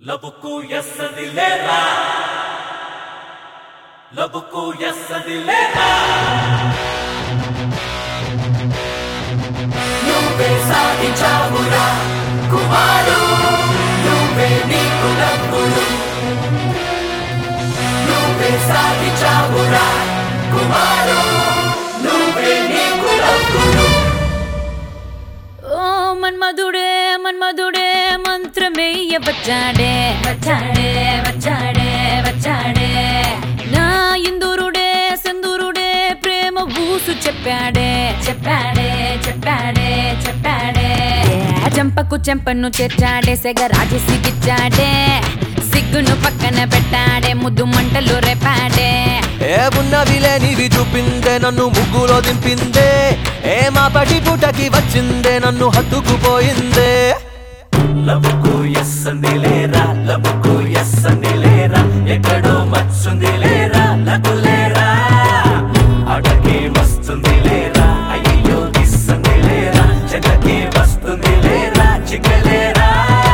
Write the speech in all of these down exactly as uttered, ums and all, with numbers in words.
లబుకు ఎస్సదిలేరా లబుకు ఎస్సదిలేరా నువ్వే సాధించావురా కుమారు నువ్వే నీకు లబ్బులు నువ్వే సాధించావురా కుమారు నువ్వే నీకు లబ్బులు ఓ మన్మధుడే మన్మధుడే మంత్రమేయ వచ్చాడే వచ్చాడే వచ్చాడే వచ్చాడే నా ఇందూరుడే సింధూరుడే ప్రేమ ఊసు చెప్పాడే చెప్పాడే చెప్పాడే చెప్పాడే చెంపకు చెంపను చేర్చాడే సెగ రాజేసి గిచ్చాడే సిగ్గును పక్కన పెట్టాడే ముద్దు మంటలు రేపాడే ఏ ఉన్నవి లేనివి చూపిందే నన్ను ముగ్గులో దింపిందే ఏ మా పటి పుటకి వచ్చిందే నన్ను హత్తుకుపోయిందే లబుకు ఎస్సంది లేరా లబుకు ఎస్సంది లేరా ఎక్కడో మచ్చుంది లేరా లగులేరా అడకే వస్తుంది లేరా అయ్యో గిస్సంది లేరా చెడ్డకి వస్తుంది లేరా చిక్కలేరా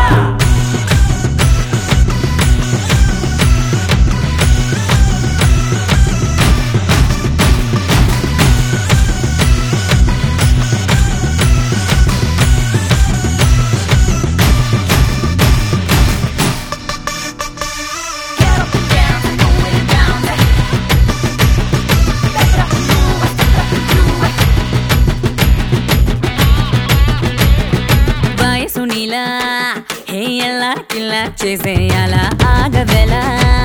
సునీలా హే ఎలా కిలా చేసేయాలా ఆగవేలా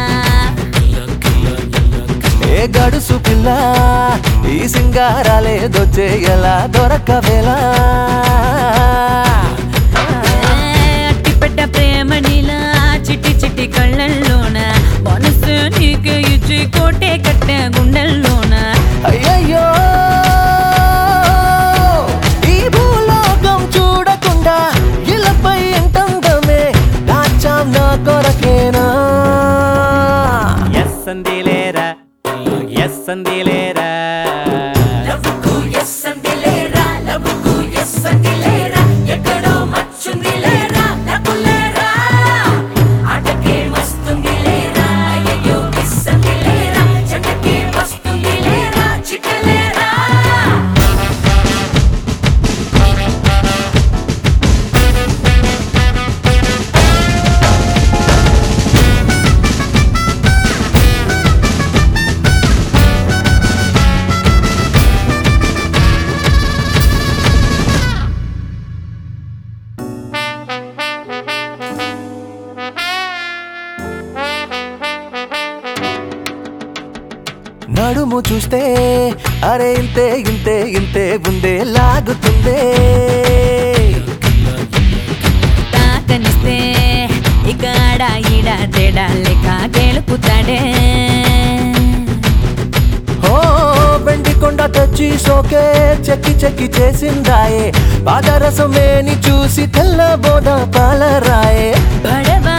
ఏ గడుసు పిల్ల ఈ సింగారాలే దొచ్చేయలా దొరకవేలా అట్టిపెట్ట ప్రేమ నీలా చిట్టి చిట్టి కళ్ళల్లోన మనసు నీకే ఇచ్చి కోటే కట్ట గుండెల్లోన అయ్యయ్యో ఈ భూలోకం చూడకుండా ఇలపై ఎంతందమే దాచాం నా కొరకేనా ఎస్సంది లేరా ఎస్సంది లేరా లబుకు ఎస్సంది లేరా లబుకు ఎస్సంది లేరా ఎక్కడో మచ్చుంది లేరా లగులేరా అడకే వస్తుంది లేరా అయ్యో గిస్సంది లేరా చెడ్డకి వస్తుంది లేరా చిక్కలేరా నడుము చూస్తే అరే ఇంతే ఇంతే ఇంతే ఉందే లాగుతుందే తాకనిస్తే ఇక ఆడా ఈడా తేడా లేక గెలుపుతాడే ఓ బెండి కొండ తెచ్చి సోకే చెక్కి చెక్కి చేసిందాయే పాదరసమేని చూసి తెల్ల బోద పాలరాయే పడవా